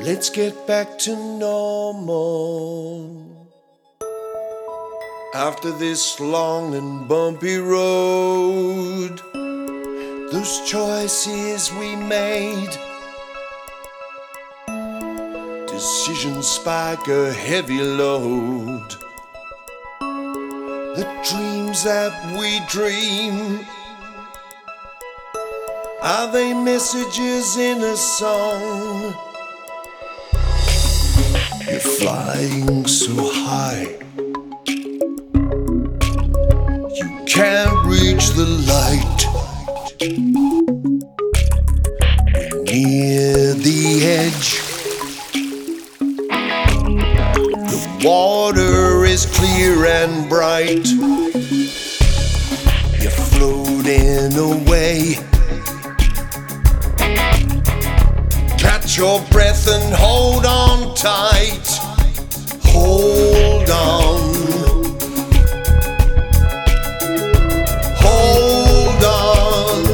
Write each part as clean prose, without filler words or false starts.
Let's get back to normal. After this long and bumpy road, those choices we made, decisions spike a heavy load. The dreams that we dream, are they messages in a song? You're flying so high, you can't reach the light. We're near the edge, the water is clear and bright. You're floating away. Catch your breath and hold on tight. Hold on. Hold on.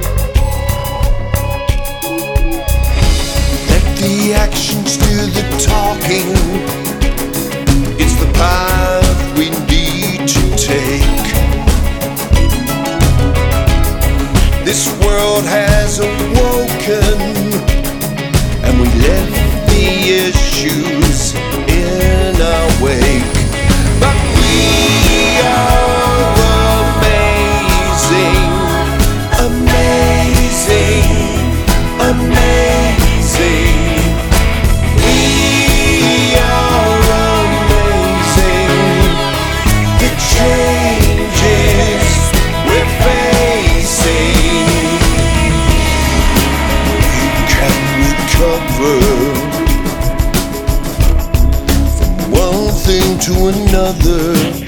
Let the actions do the talking. It's the path we need to take. This world has awoken, and we left the issues in our wake. But we are amazing, amazing, amazing. We are amazing. The changes we're facing, we can recover from one thing to another.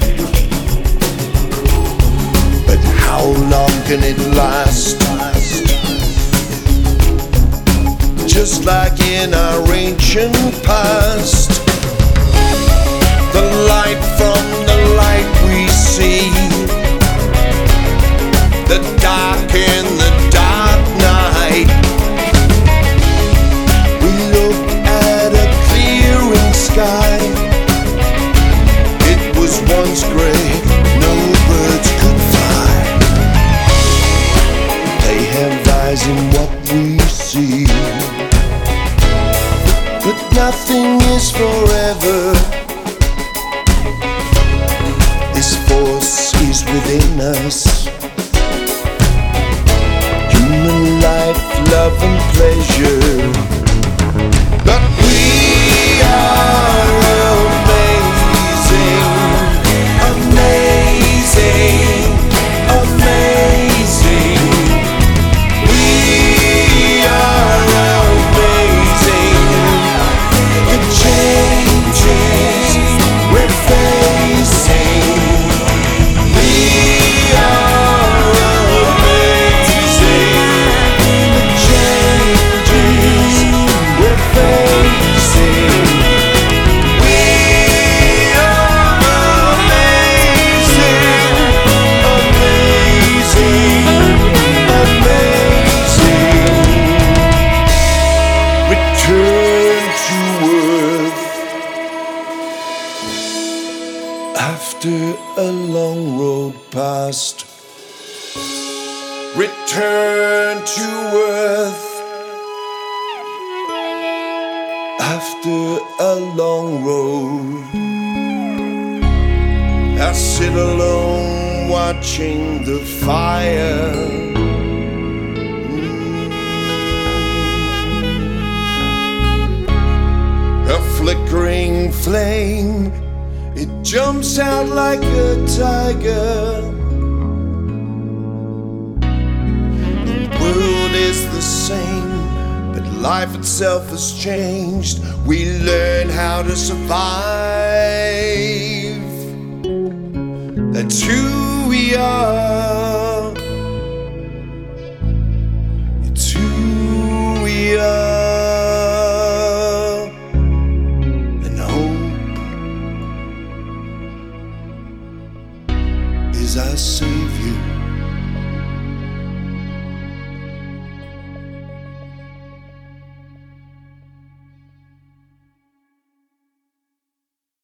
But how long can it last? Just like in our ancient past, the light from the light we see, the dark in the dark night. We look at a clearing sky. It was once grey, no birds could fly. They have eyes in what we see, but nothing is forever. This force is within us. Human life, love and pleasure. But we are amazing, amazing, amazing. We are amazing. The changes we're facing. We are amazing. The changes we're facing. We are amazing, amazing, amazing. Return to earth after a long road past. Return to earth after a long road. I sit alone watching the fire. A flickering flame, it jumps out like a tiger. The world is the same, but life itself has changed. We learn how to survive. That's who we are. It's who we are. And hope is our savior.